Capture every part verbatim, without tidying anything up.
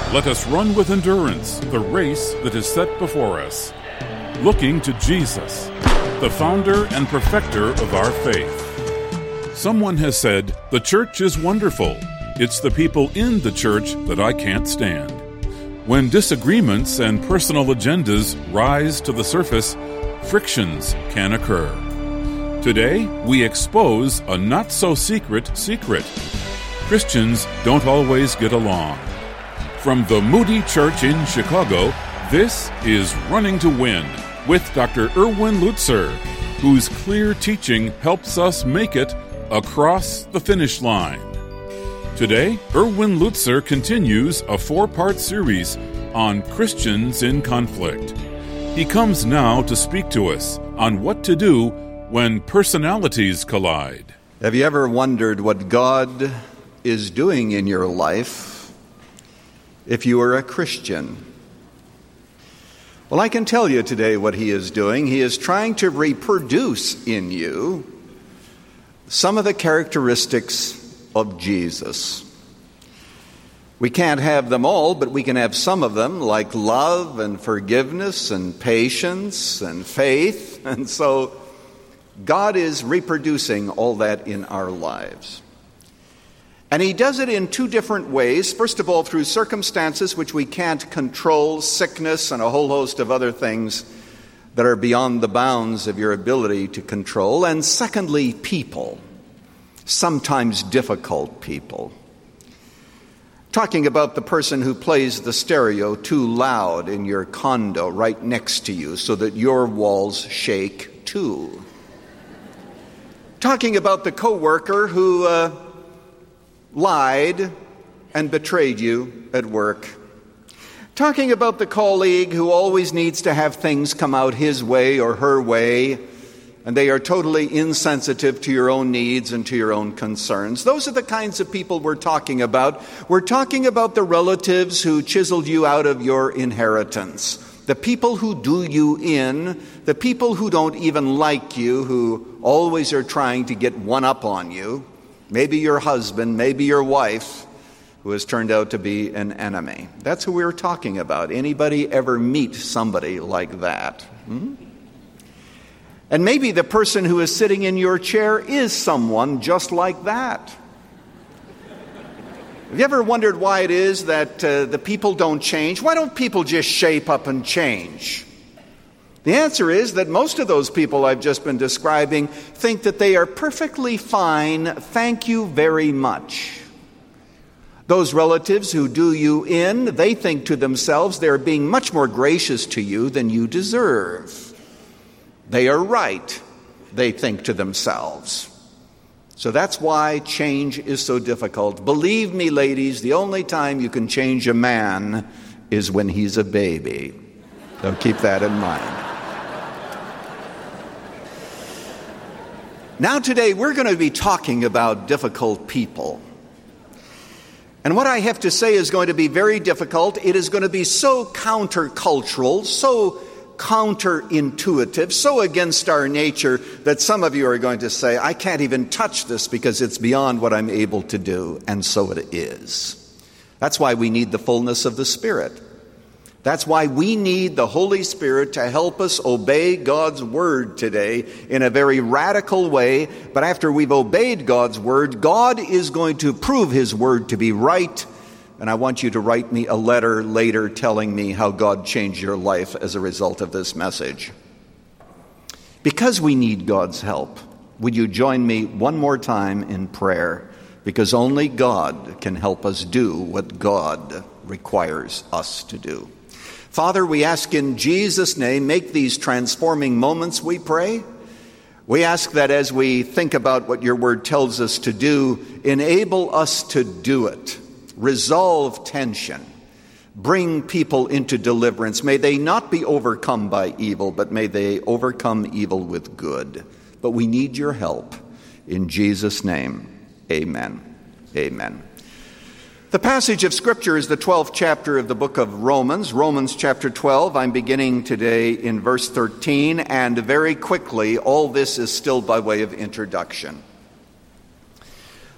Let us run with endurance the race that is set before us, looking to Jesus, the founder and perfecter of our faith. Someone has said, "The church is wonderful. It's the people in the church that I can't stand." When disagreements and personal agendas rise to the surface, frictions can occur. Today, we expose a not-so-secret secret. Christians don't always get along. From the Moody Church in Chicago, this is Running to Win with Doctor Erwin Lutzer, whose clear teaching helps us make it across the finish line. Today, Erwin Lutzer continues a four-part series on Christians in conflict. He comes now to speak to us on what to do when personalities collide. Have you ever wondered what God is doing in your life if you are a Christian? Well, I can tell you today what he is doing. He is trying to reproduce in you some of the characteristics of Jesus. We can't have them all, but we can have some of them, like love and forgiveness and patience and faith. And so God is reproducing all that in our lives. And he does it in two different ways. First of all, through circumstances which we can't control, sickness and a whole host of other things that are beyond the bounds of your ability to control. And secondly, people, sometimes difficult people. Talking about the person who plays the stereo too loud in your condo right next to you so that your walls shake too. Talking about the coworker who uh, lied and betrayed you at work. Talking about the colleague who always needs to have things come out his way or her way, and they are totally insensitive to your own needs and to your own concerns. Those are the kinds of people we're talking about. We're talking about the relatives who chiseled you out of your inheritance. The people who do you in, the people who don't even like you, who always are trying to get one up on you. Maybe your husband, maybe your wife, who has turned out to be an enemy. That's who we're talking about. Anybody ever meet somebody like that? Hmm? And maybe the person who is sitting in your chair is someone just like that. Have you ever wondered why it is that uh, the people don't change? Why don't people just shape up and change? The answer is that most of those people I've just been describing think that they are perfectly fine, thank you very much. Those relatives who do you in, they think to themselves they're being much more gracious to you than you deserve. They are right, they think to themselves. So that's why change is so difficult. Believe me, ladies, the only time you can change a man is when he's a baby. So keep that in mind. Now today we're going to be talking about difficult people. And what I have to say is going to be very difficult. It is going to be so countercultural, so counterintuitive, so against our nature that some of you are going to say, I can't even touch this because it's beyond what I'm able to do. And so it is. That's why we need the fullness of the Spirit. That's why we need the Holy Spirit to help us obey God's Word today in a very radical way. But after we've obeyed God's Word, God is going to prove His Word to be right. And I want you to write me a letter later telling me how God changed your life as a result of this message. Because we need God's help, would you join me one more time in prayer? Because only God can help us do what God requires us to do. Father, we ask in Jesus' name, make these transforming moments, we pray. We ask that as we think about what your word tells us to do, enable us to do it. Resolve tension. Bring people into deliverance. May they not be overcome by evil, but may they overcome evil with good. But we need your help. In Jesus' name, amen. Amen. The passage of Scripture is the twelfth chapter of the book of Romans, Romans chapter twelve. I'm beginning today in verse thirteen, and very quickly, all this is still by way of introduction.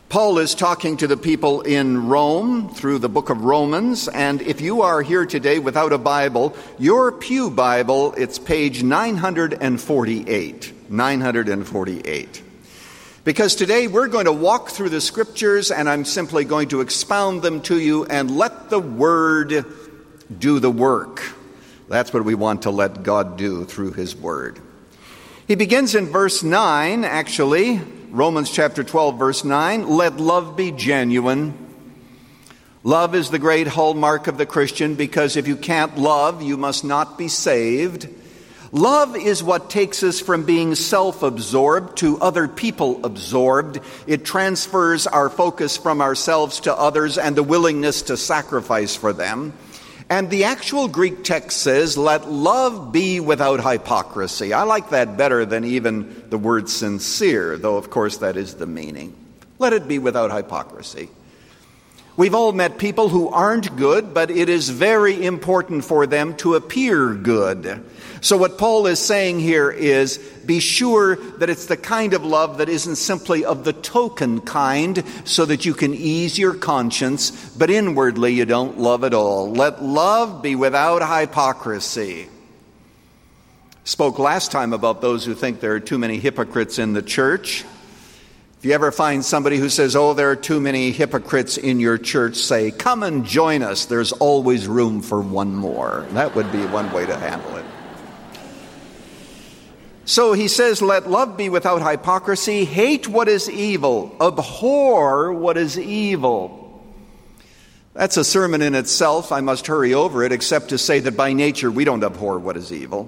Paul is talking to the people in Rome through the book of Romans, and if you are here today without a Bible, your pew Bible, it's page nine forty-eight. nine forty-eight. Because today we're going to walk through the Scriptures, and I'm simply going to expound them to you and let the Word do the work. That's what we want to let God do through His Word. He begins in verse nine, actually, Romans chapter twelve, verse nine, let love be genuine. Love is the great hallmark of the Christian, because if you can't love, you must not be saved. Love is what takes us from being self-absorbed to other people absorbed. It transfers our focus from ourselves to others and the willingness to sacrifice for them. And the actual Greek text says, let love be without hypocrisy. I like that better than even the word sincere, though of course that is the meaning. Let it be without hypocrisy. We've all met people who aren't good, but it is very important for them to appear good. So what Paul is saying here is, be sure that it's the kind of love that isn't simply of the token kind, so that you can ease your conscience, but inwardly you don't love at all. Let love be without hypocrisy. Spoke last time about those who think there are too many hypocrites in the church. If you ever find somebody who says, oh, there are too many hypocrites in your church, say, come and join us. There's always room for one more. That would be one way to handle it. So he says, let love be without hypocrisy. Hate what is evil. Abhor what is evil. That's a sermon in itself. I must hurry over it, except to say that by nature we don't abhor what is evil.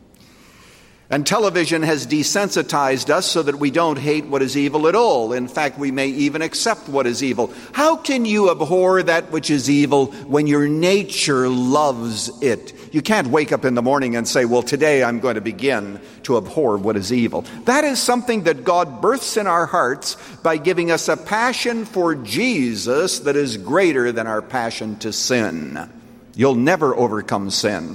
And television has desensitized us so that we don't hate what is evil at all. In fact, we may even accept what is evil. How can you abhor that which is evil when your nature loves it? You can't wake up in the morning and say, well, today I'm going to begin to abhor what is evil. That is something that God births in our hearts by giving us a passion for Jesus that is greater than our passion to sin. You'll never overcome sin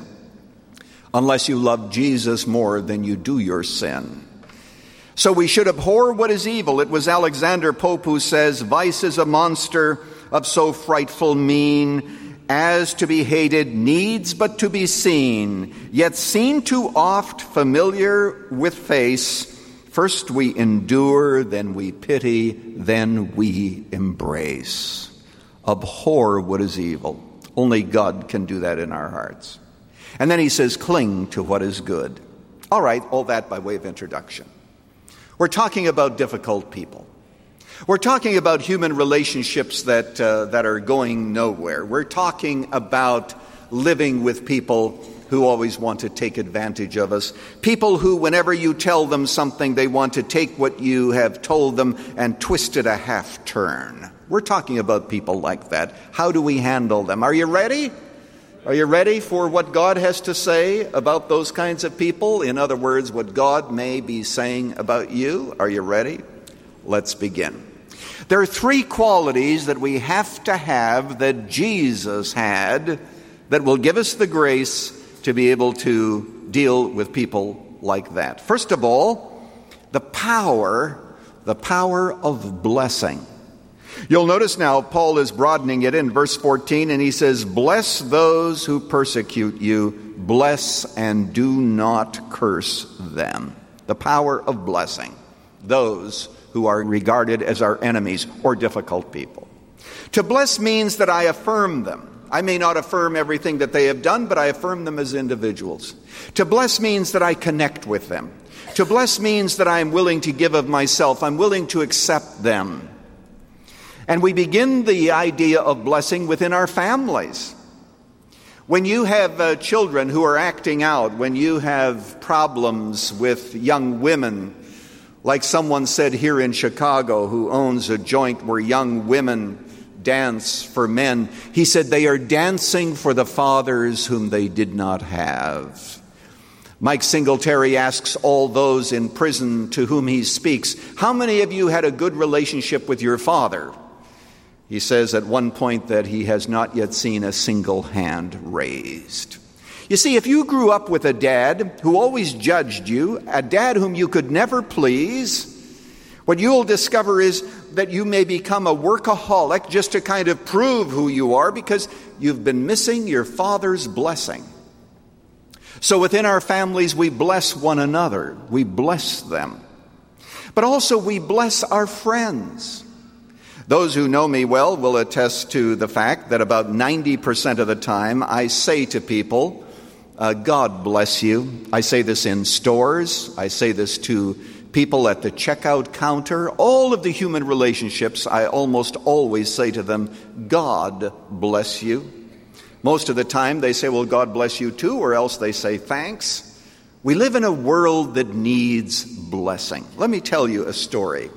unless you love Jesus more than you do your sin. So we should abhor what is evil. It was Alexander Pope who says, vice is a monster of so frightful mien, as to be hated needs but to be seen, yet seen too oft, familiar with face. First we endure, then we pity, then we embrace. Abhor what is evil. Only God can do that in our hearts. And then he says, cling to what is good. All right, all that by way of introduction. We're talking about difficult people. We're talking about human relationships that uh, that are going nowhere. We're talking about living with people who always want to take advantage of us. People who, whenever you tell them something, they want to take what you have told them and twist it a half turn. We're talking about people like that. How do we handle them? Are you ready? Are you ready for what God has to say about those kinds of people? In other words, what God may be saying about you. Are you ready? Let's begin. There are three qualities that we have to have that Jesus had that will give us the grace to be able to deal with people like that. First of all, the power, the power of blessing. You'll notice now Paul is broadening it in verse fourteen, and he says, bless those who persecute you, bless and do not curse them. The power of blessing those who are regarded as our enemies or difficult people. To bless means that I affirm them. I may not affirm everything that they have done, but I affirm them as individuals. To bless means that I connect with them. To bless means that I am willing to give of myself. I'm willing to accept them. And we begin the idea of blessing within our families. When you have uh, children who are acting out, when you have problems with young women, like someone said here in Chicago who owns a joint where young women dance for men, he said they are dancing for the fathers whom they did not have. Mike Singletary asks all those in prison to whom he speaks, how many of you had a good relationship with your father? He says at one point that he has not yet seen a single hand raised. You see, if you grew up with a dad who always judged you, a dad whom you could never please, what you'll discover is that you may become a workaholic just to kind of prove who you are because you've been missing your Father's blessing. So within our families, we bless one another. We bless them. But also we bless our friends. Those who know me well will attest to the fact that about ninety percent of the time I say to people, uh, God bless you. I say this in stores. I say this to people at the checkout counter. All of the human relationships, I almost always say to them, God bless you. Most of the time they say, well, God bless you too, or else they say thanks. We live in a world that needs blessing. Let me tell you a story.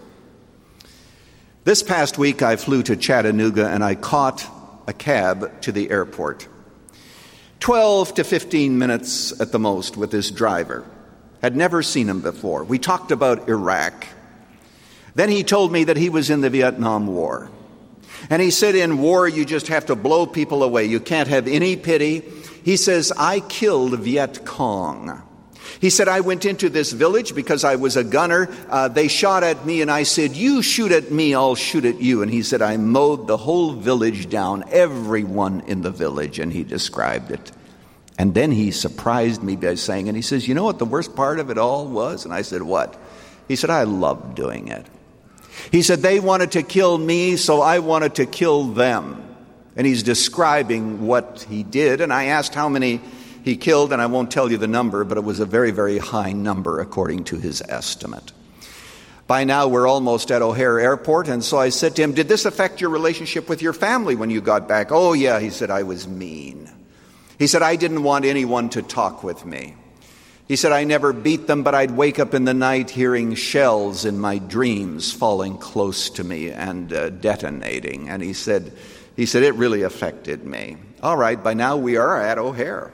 This past week I flew to Chattanooga and I caught a cab to the airport. Twelve to fifteen minutes at the most with this driver. Had never seen him before. We talked about Iraq. Then he told me that he was in the Vietnam War. And he said, in war, you just have to blow people away. You can't have any pity. He says, I killed Viet Cong. He said, I went into this village because I was a gunner. Uh, they shot at me, and I said, you shoot at me, I'll shoot at you. And he said, I mowed the whole village down, everyone in the village, and he described it. And then he surprised me by saying, and he says, you know what the worst part of it all was? And I said, what? He said, I loved doing it. He said, they wanted to kill me, so I wanted to kill them. And he's describing what he did. And I asked how many he killed, and I won't tell you the number, but it was a very, very high number according to his estimate. By now, we're almost at O'Hare Airport, and so I said to him, did this affect your relationship with your family when you got back? Oh, yeah, he said, I was mean. He said, I didn't want anyone to talk with me. He said, I never beat them, but I'd wake up in the night hearing shells in my dreams falling close to me and uh, detonating. And he said, he said, it really affected me. All right, by now we are at O'Hare.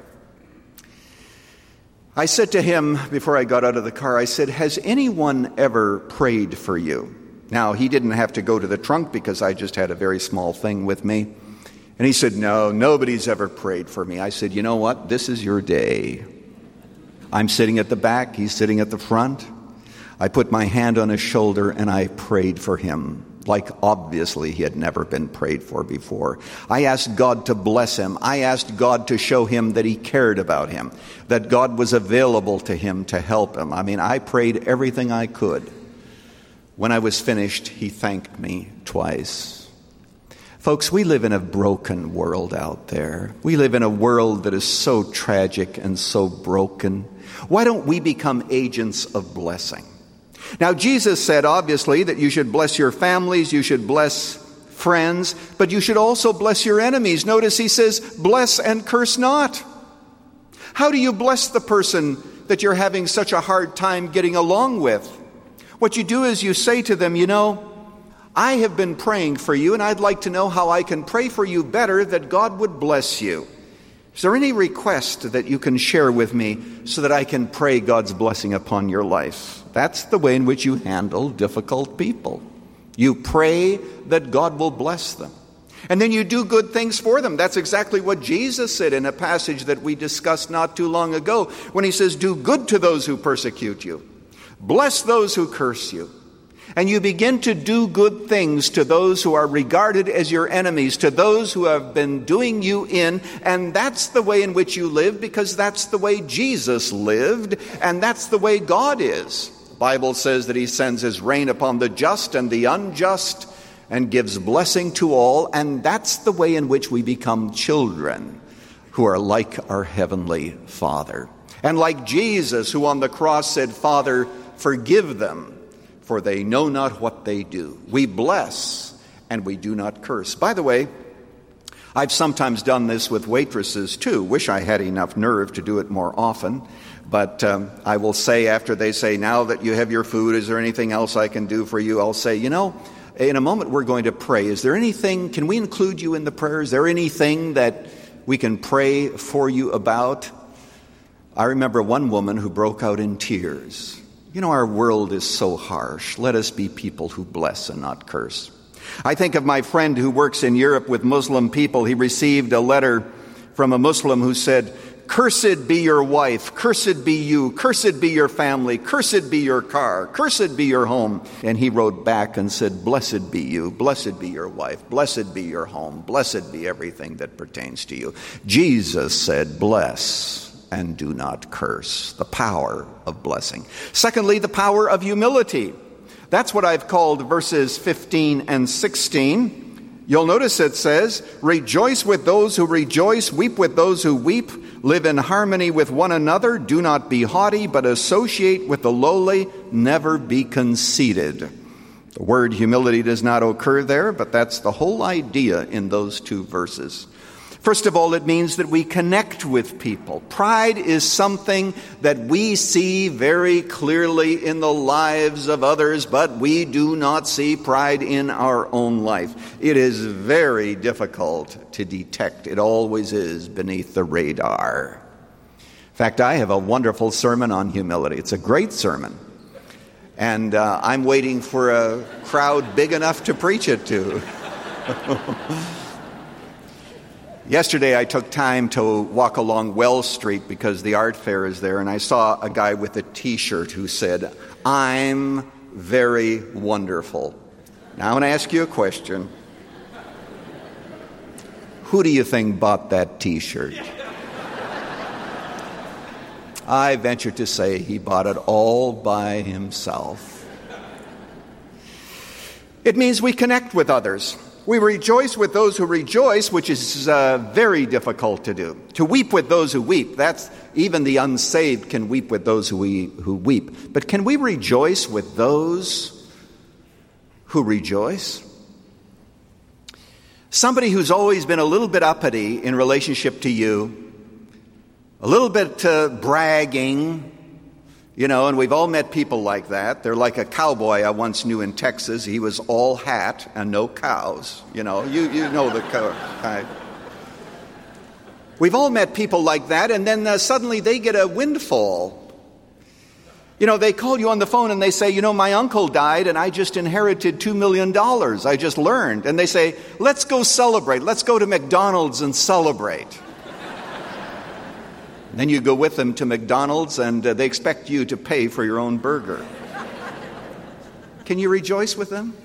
I said to him before I got out of the car, I said, has anyone ever prayed for you? Now, he didn't have to go to the trunk because I just had a very small thing with me. And he said, no, nobody's ever prayed for me. I said, you know what? This is your day. I'm sitting at the back. He's sitting at the front. I put my hand on his shoulder and I prayed for him, like obviously he had never been prayed for before. I asked God to bless him. I asked God to show him that he cared about him, that God was available to him to help him. I mean, I prayed everything I could. When I was finished, he thanked me twice. Folks, we live in a broken world out there. We live in a world that is so tragic and so broken. Why don't we become agents of blessing? Now, Jesus said, obviously, that you should bless your families, you should bless friends, but you should also bless your enemies. Notice he says, bless and curse not. How do you bless the person that you're having such a hard time getting along with? What you do is you say to them, you know, I have been praying for you, and I'd like to know how I can pray for you better that God would bless you. Is there any request that you can share with me so that I can pray God's blessing upon your life? That's the way in which you handle difficult people. You pray that God will bless them. And then you do good things for them. That's exactly what Jesus said in a passage that we discussed not too long ago, when he says, do good to those who persecute you. Bless those who curse you. And you begin to do good things to those who are regarded as your enemies, to those who have been doing you in. And that's the way in which you live, because that's the way Jesus lived, and that's the way God is. The Bible says that he sends his rain upon the just and the unjust and gives blessing to all. And that's the way in which we become children who are like our heavenly Father. And like Jesus, who on the cross said, Father, forgive them, for they know not what they do. We bless and we do not curse. By the way, I've sometimes done this with waitresses too. Wish I had enough nerve to do it more often. But um, I will say, after they say, now that you have your food, is there anything else I can do for you? I'll say, you know, in a moment we're going to pray. Is there anything, can we include you in the prayer? Is there anything that we can pray for you about? I remember one woman who broke out in tears. You know, our world is so harsh. Let us be people who bless and not curse. I think of my friend who works in Europe with Muslim people. He received a letter from a Muslim who said, "Cursed be your wife, cursed be you, cursed be your family, cursed be your car, cursed be your home." And he wrote back and said, "Blessed be you, blessed be your wife, blessed be your home, blessed be everything that pertains to you." Jesus said, "Bless and do not curse." The power of blessing. Secondly, the power of humility. That's what I've called verses fifteen and sixteen. You'll notice it says, "Rejoice with those who rejoice, weep with those who weep, live in harmony with one another, do not be haughty, but associate with the lowly, never be conceited." The word humility does not occur there, but that's the whole idea in those two verses. First of all, it means that we connect with people. Pride is something that we see very clearly in the lives of others, but we do not see pride in our own life. It is very difficult to detect. It always is beneath the radar. In fact, I have a wonderful sermon on humility. It's a great sermon. And uh, I'm waiting for a crowd big enough to preach it to. Yesterday, I took time to walk along Wells Street because the art fair is there, and I saw a guy with a T-shirt who said, "I'm very wonderful." Now, I want to ask you a question. Who do you think bought that T-shirt? I venture to say he bought it all by himself. It means we connect with others. We rejoice with those who rejoice, which is uh, very difficult to do. To weep with those who weep, that's even the unsaved can weep with those who, we, who weep. But can we rejoice with those who rejoice? Somebody who's always been a little bit uppity in relationship to you, a little bit uh, bragging, you know, and we've all met people like that. They're like a cowboy I once knew in Texas. He was all hat and no cows. You know, you, you know the kind. We've all met people like that, and then uh, suddenly they get a windfall. You know, they call you on the phone and they say, "You know, my uncle died and I just inherited two million dollars. I just learned." And they say, "Let's go celebrate. Let's go to McDonald's and celebrate." Then you go with them to McDonald's and uh, they expect you to pay for your own burger. Can you rejoice with them?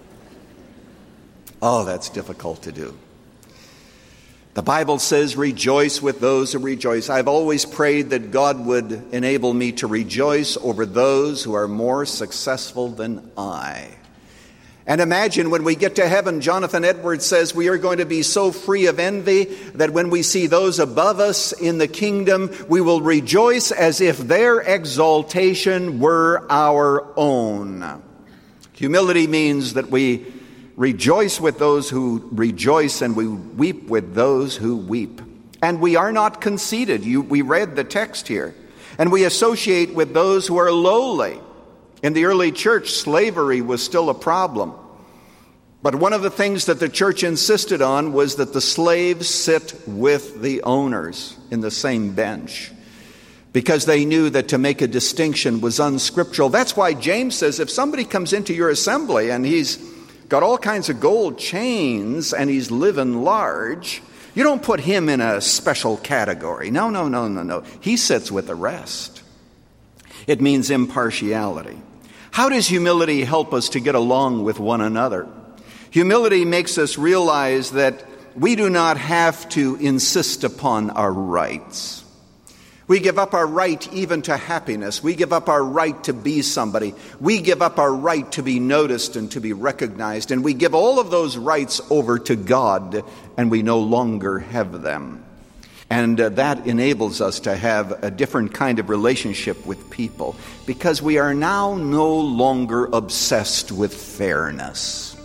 Oh, that's difficult to do. The Bible says, "Rejoice with those who rejoice." I've always prayed that God would enable me to rejoice over those who are more successful than I. And imagine when we get to heaven, Jonathan Edwards says we are going to be so free of envy that when we see those above us in the kingdom, we will rejoice as if their exaltation were our own. Humility means that we rejoice with those who rejoice and we weep with those who weep. And we are not conceited. You, we read the text here. And we associate with those who are lowly. In the early church, slavery was still a problem. But one of the things that the church insisted on was that the slaves sit with the owners in the same bench, because they knew that to make a distinction was unscriptural. That's why James says if somebody comes into your assembly and he's got all kinds of gold chains and he's living large, you don't put him in a special category. No, no, no, no, no. He sits with the rest. It means impartiality. How does humility help us to get along with one another? Humility makes us realize that we do not have to insist upon our rights. We give up our right even to happiness. We give up our right to be somebody. We give up our right to be noticed and to be recognized. And we give all of those rights over to God, and we no longer have them. And uh, that enables us to have a different kind of relationship with people, because we are now no longer obsessed with fairness.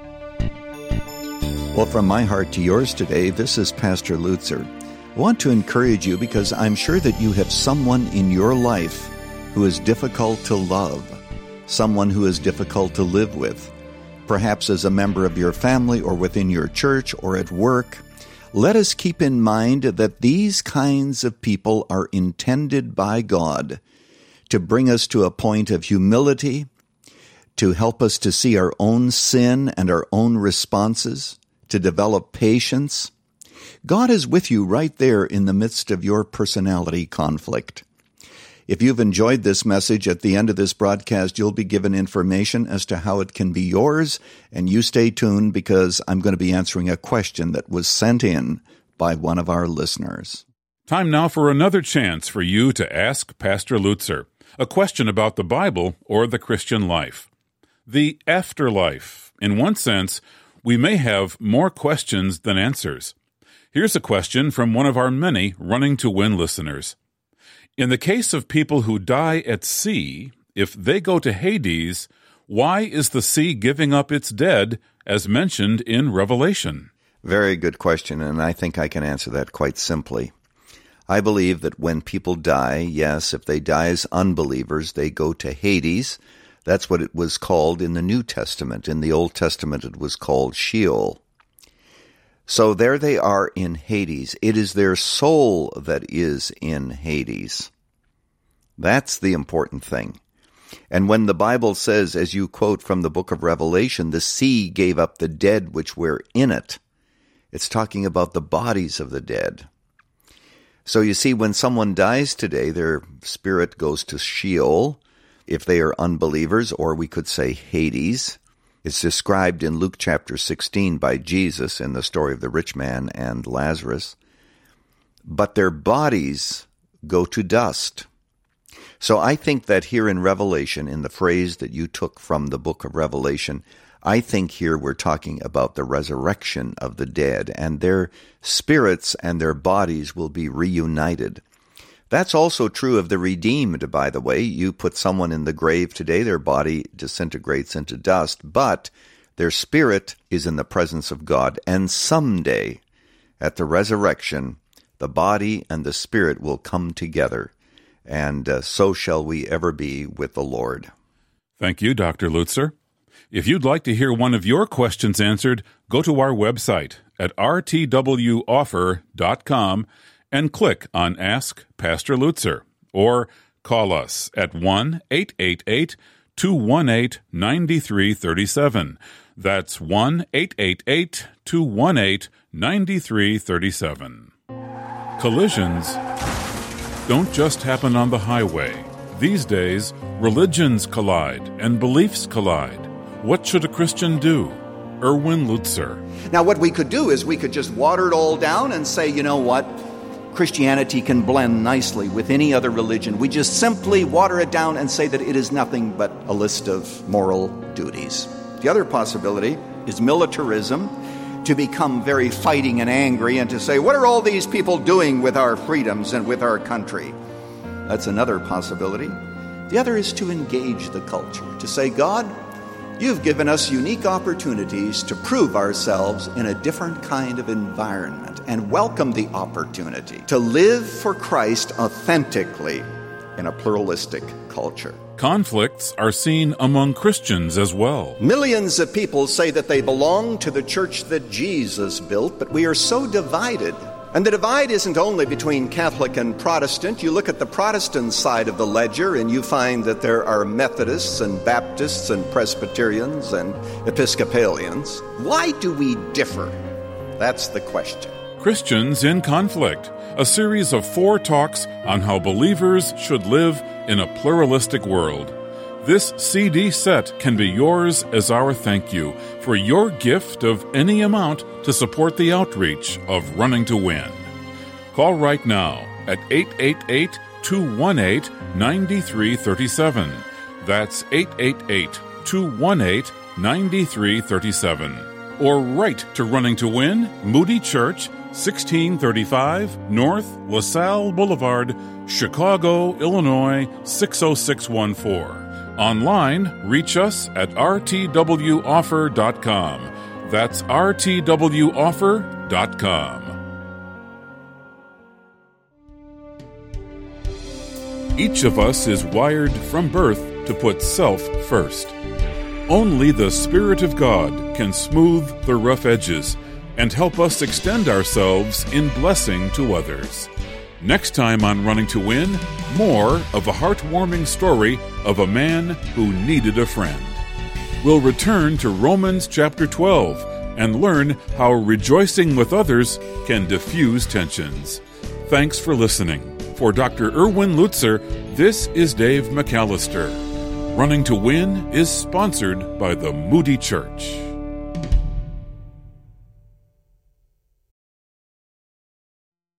Well, from my heart to yours today, this is Pastor Lutzer. I want to encourage you because I'm sure that you have someone in your life who is difficult to love, someone who is difficult to live with, perhaps as a member of your family or within your church or at work. Let us keep in mind that these kinds of people are intended by God to bring us to a point of humility, to help us to see our own sin and our own responses, to develop patience. God is with you right there in the midst of your personality conflict. If you've enjoyed this message, at the end of this broadcast, you'll be given information as to how it can be yours, and you stay tuned because I'm going to be answering a question that was sent in by one of our listeners. Time now for another chance for you to ask Pastor Lutzer a question about the Bible or the Christian life. The afterlife. In one sense, we may have more questions than answers. Here's a question from one of our many Running to Win listeners. In the case of people who die at sea, if they go to Hades, why is the sea giving up its dead, as mentioned in Revelation? Very good question, and I think I can answer that quite simply. I believe that when people die, yes, if they die as unbelievers, they go to Hades. That's what it was called in the New Testament. In the Old Testament, it was called Sheol. So there they are in Hades. It is their soul that is in Hades. That's the important thing. And when the Bible says, as you quote from the book of Revelation, the sea gave up the dead which were in it, it's talking about the bodies of the dead. So you see, when someone dies today, their spirit goes to Sheol, if they are unbelievers, or we could say Hades. It's described in Luke chapter sixteen by Jesus in the story of the rich man and Lazarus. But their bodies go to dust. So I think that here in Revelation, in the phrase that you took from the book of Revelation, I think here we're talking about the resurrection of the dead, and their spirits and their bodies will be reunited. That's also true of the redeemed, by the way. You put someone in the grave today, their body disintegrates into dust, but their spirit is in the presence of God. And someday, at the resurrection, the body and the spirit will come together, and uh, so shall we ever be with the Lord. Thank you, Doctor Lutzer. If you'd like to hear one of your questions answered, go to our website at r t w offer dot com and click on Ask Pastor Lutzer, or call us at one eight eight eight, two one eight, nine three three seven. That's one eight eight eight, two one eight, nine three three seven. Collisions don't just happen on the highway. These days, religions collide and beliefs collide. What should a Christian do? Erwin Lutzer. Now, what we could do is we could just water it all down and say, you know what? Christianity can blend nicely with any other religion. We just simply water it down and say that it is nothing but a list of moral duties. The other possibility is militarism, to become very fighting and angry and to say, what are all these people doing with our freedoms and with our country? That's another possibility. The other is to engage the culture, to say, God, you've given us unique opportunities to prove ourselves in a different kind of environment, and welcome the opportunity to live for Christ authentically in a pluralistic culture. Conflicts are seen among Christians as well. Millions of people say that they belong to the church that Jesus built, but we are so divided. And the divide isn't only between Catholic and Protestant. You look at the Protestant side of the ledger and you find that there are Methodists and Baptists and Presbyterians and Episcopalians. Why do we differ? That's the question. Christians in Conflict, a series of four talks on how believers should live in a pluralistic world. This C D set can be yours as our thank you for your gift of any amount to support the outreach of Running to Win. Call right now at eight eight eight, two one eight, nine three three seven. That's eight eight eight, two one eight, nine three three seven. Or write to Running to Win, Moody Church, sixteen thirty-five North LaSalle Boulevard, Chicago, Illinois, six oh six one four. Online, reach us at r t w offer dot com. That's r t w offer dot com. Each of us is wired from birth to put self first. Only the Spirit of God can smooth the rough edges and help us extend ourselves in blessing to others. Next time on Running to Win, more of a heartwarming story of a man who needed a friend. We'll return to Romans chapter twelve, and learn how rejoicing with others can diffuse tensions. Thanks for listening. For Doctor Erwin Lutzer, this is Dave McAllister. Running to Win is sponsored by the Moody Church.